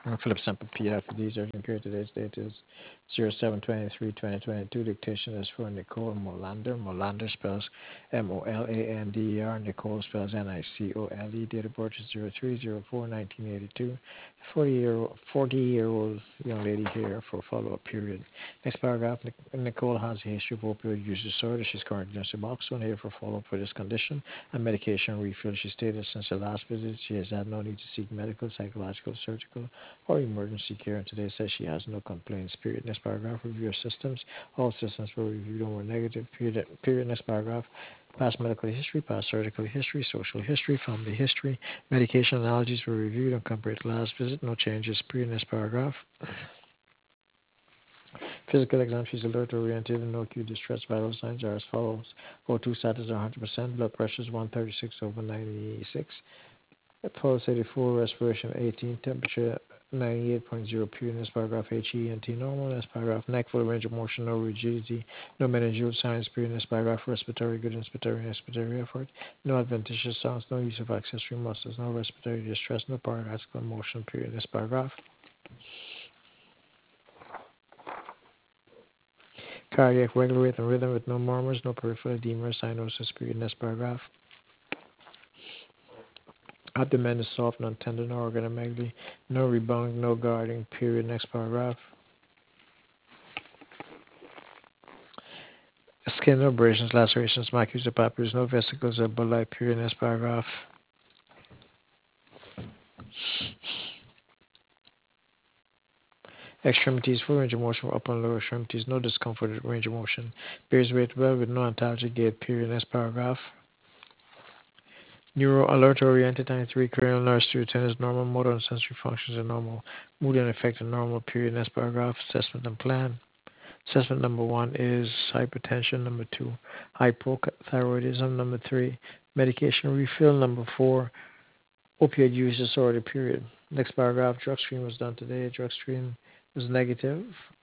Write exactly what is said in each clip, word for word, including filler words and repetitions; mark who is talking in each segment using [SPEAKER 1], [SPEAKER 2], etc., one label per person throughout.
[SPEAKER 1] Philip Semper P. After these urgent period, today's date is zero seven twenty-three twenty twenty-two. Dictation is for Nicole Molander. Molander spells M O L A N D E R. Nicole spells N I C O L E. Date of birth is zero three zero four nineteen eighty-two. forty-year-old forty-year-old young lady here for follow-up period. Next paragraph, Nicole has a history of opioid use disorder. She's currently on Suboxone here for follow-up for this condition and medication refill. She stated since her last visit she has had no need to seek medical, psychological, surgical, or emergency care, and today says she has no complaints. Period. Next paragraph, review your systems. All systems were reviewed and were negative. Period. Period. Next paragraph, past medical history, past surgical history, social history, family history, medication allergies were reviewed and compared to last visit. No changes. Period. Next paragraph. Physical exam, she's alert oriented and no acute distress. Vital signs are as follows. O two status are one hundred percent. Blood pressure is one thirty-six over ninety-six. Pulse eighty-four, respiration eighteen, temperature ninety-eight point zero. Period. Next paragraph, H E N T normal. Next paragraph, neck full range of motion, no rigidity, no meningeal signs. Period. Next paragraph, respiratory good, inspiratory, expiratory effort, no adventitious sounds, no use of accessory muscles, no respiratory distress, no paradoxical motion. Period. Next paragraph, cardiac regular rate and rhythm with no murmurs, no peripheral edema or cyanosis. Period. Next paragraph, abdomen is soft, non-tender, no organomegaly, no rebounding, no guarding. Period. Next paragraph. Skin, no abrasions, lacerations, macules, or papules, no vesicles or bulli. Period. Next paragraph. Extremities, full range of motion for upper and lower extremities, no discomfort at range of motion. Bears weight well with no antalgic gait. Period. Next paragraph. Neuro alert oriented ninety-three, cranial nerve stimulation is normal, motor and sensory functions are normal, mood and affect are normal. Period. Next paragraph. Assessment and plan. Assessment number one is hypertension. Number two, hypothyroidism. Number three, medication refill. Number four, opioid use disorder. Period. Next paragraph, drug screen was done today. Drug screen was negative.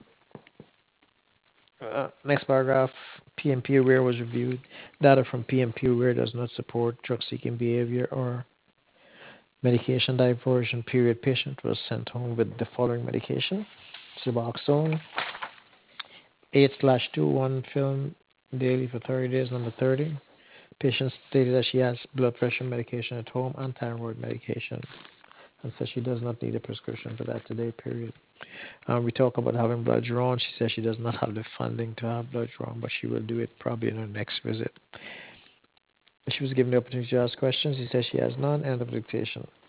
[SPEAKER 1] Uh, next paragraph, P M P aware was reviewed. Data from P M P aware does not support drug-seeking behavior or medication diversion. Period. Patient was sent home with the following medication: Suboxone, eight slash two, one film daily for thirty days. Number thirty. Patient stated that she has blood pressure medication at home and thyroid medication, and says she does not need a prescription for that today. Period. Um, we talk about having blood drawn. She says she does not have the funding to have blood drawn, but she will do it probably in her next visit. She was given the opportunity to ask questions. He says she has none. End of dictation.